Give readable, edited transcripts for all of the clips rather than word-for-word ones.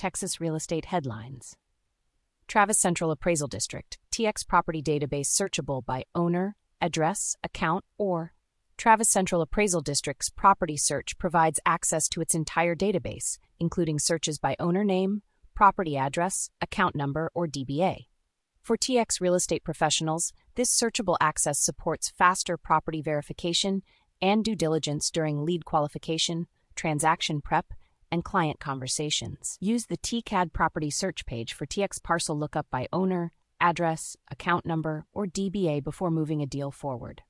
Texas real estate headlines. Travis Central Appraisal District, TX property database searchable by owner, address, account, or. Travis Central Appraisal District's property search provides access to its entire database, including searches by owner name, property address, account number, or DBA. For TX real estate professionals, this searchable access supports faster property verification and due diligence during lead qualification, transaction prep, and client conversations. Use the TCAD property search page for TX parcel lookup by owner, address, account number, or DBA before moving a deal forward.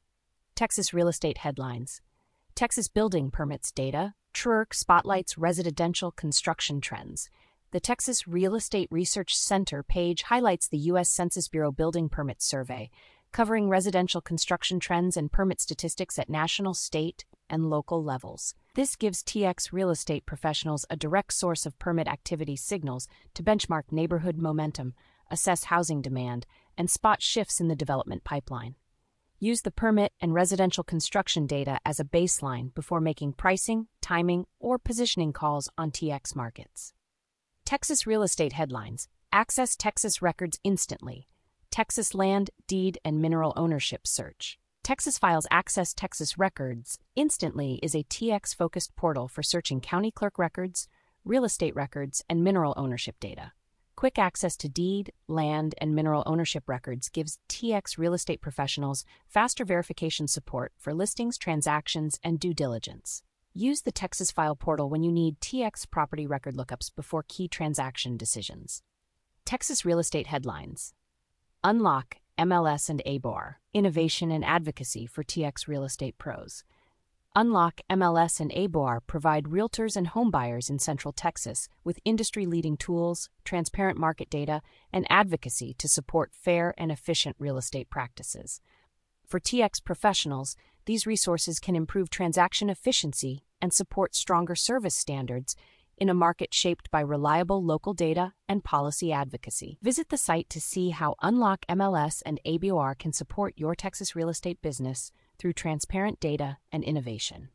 Texas real estate headlines. Texas building permits data. TRURC spotlights residential construction trends. The Texas Real Estate Research Center page highlights the U.S. Census Bureau Building Permits Survey, covering residential construction trends and permit statistics at national, state, and local levels. This gives TX real estate professionals a direct source of permit activity signals to benchmark neighborhood momentum, assess housing demand, and spot shifts in the development pipeline. Use the permit and residential construction data as a baseline before making pricing, timing, or positioning calls on TX markets. Texas real estate headlines. Access Texas records instantly. Texas land, deed, and mineral ownership search. Texas Files Access Texas Records instantly is a TX-focused portal for searching county clerk records, real estate records, and mineral ownership data. Quick access to deed, land, and mineral ownership records gives TX real estate professionals faster verification support for listings, transactions, and due diligence. Use the Texas File portal when you need TX property record lookups before key transaction decisions. Texas real estate headlines. Unlock MLS and ABOR, innovation and advocacy for TX real estate pros. Unlock MLS and ABOR provide realtors and homebuyers in Central Texas with industry-leading tools, transparent market data, and advocacy to support fair and efficient real estate practices. For TX professionals, these resources can improve transaction efficiency and support stronger service standards in a market shaped by reliable local data and policy advocacy. Visit the site to see how Unlock MLS and ABOR can support your Texas real estate business through transparent data and innovation.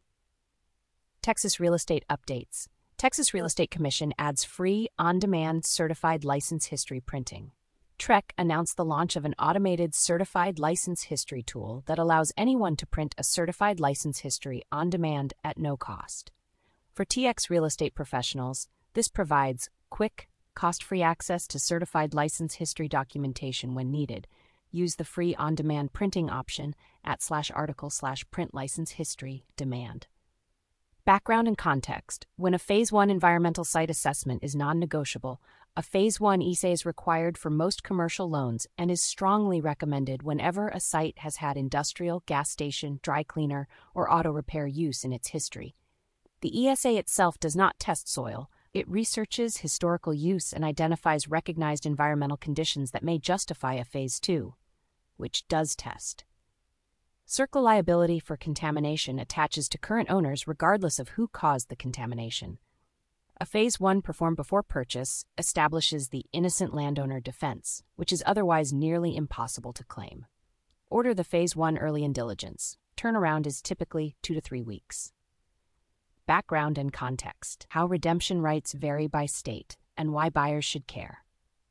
Texas real estate updates. Texas Real Estate Commission adds free, on-demand certified license history printing. TREC announced the launch of an automated certified license history tool that allows anyone to print a certified license history on demand at no cost. For TX real estate professionals, this provides quick, cost-free access to certified license history documentation when needed. Use the free on-demand printing option at /article/print license history demand. Background and context. When a Phase 1 environmental site assessment is non-negotiable, a Phase 1 ESA is required for most commercial loans and is strongly recommended whenever a site has had industrial, gas station, dry cleaner, or auto repair use in its history. The ESA itself does not test soil. It researches historical use and identifies recognized environmental conditions that may justify a Phase 2, which does test. CERCLA liability for contamination attaches to current owners regardless of who caused the contamination. A Phase 1 performed before purchase establishes the innocent landowner defense, which is otherwise nearly impossible to claim. Order the Phase 1 early in diligence. Turnaround is typically 2 to 3 weeks. Background and context. How redemption rights vary by state and why buyers should care.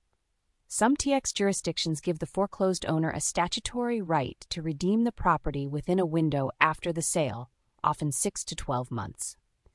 Some TX jurisdictions give the foreclosed owner a statutory right to redeem the property within a window after the sale, often 6 to 12 months.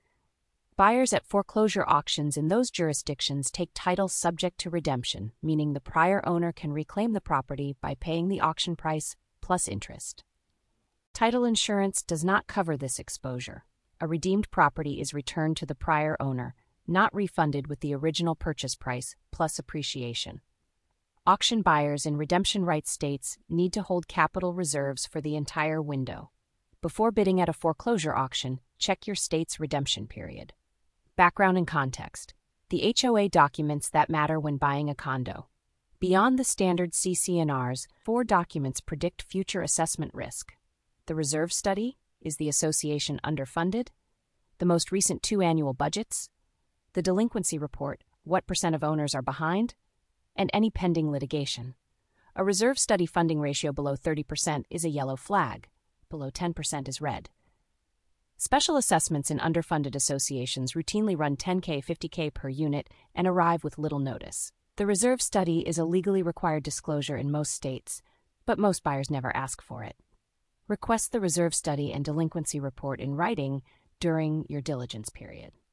Buyers at foreclosure auctions in those jurisdictions take title subject to redemption, meaning the prior owner can reclaim the property by paying the auction price plus interest. Title insurance does not cover this exposure. A redeemed property is returned to the prior owner, not refunded with the original purchase price plus appreciation. Auction buyers in redemption rights states need to hold capital reserves for the entire window. Before bidding at a foreclosure auction, check your state's redemption period. Background and context. The HOA documents that matter when buying a condo. Beyond the standard CC&Rs, 4 documents predict future assessment risk. The reserve study, is the association underfunded? The most recent 2 annual budgets? The delinquency report, what % of owners are behind? And any pending litigation. A reserve study funding ratio below 30% is a yellow flag. Below 10% is red. Special assessments in underfunded associations routinely run $10K, $50K per unit and arrive with little notice. The reserve study is a legally required disclosure in most states, but most buyers never ask for it. Request the reserve study and delinquency report in writing during your diligence period.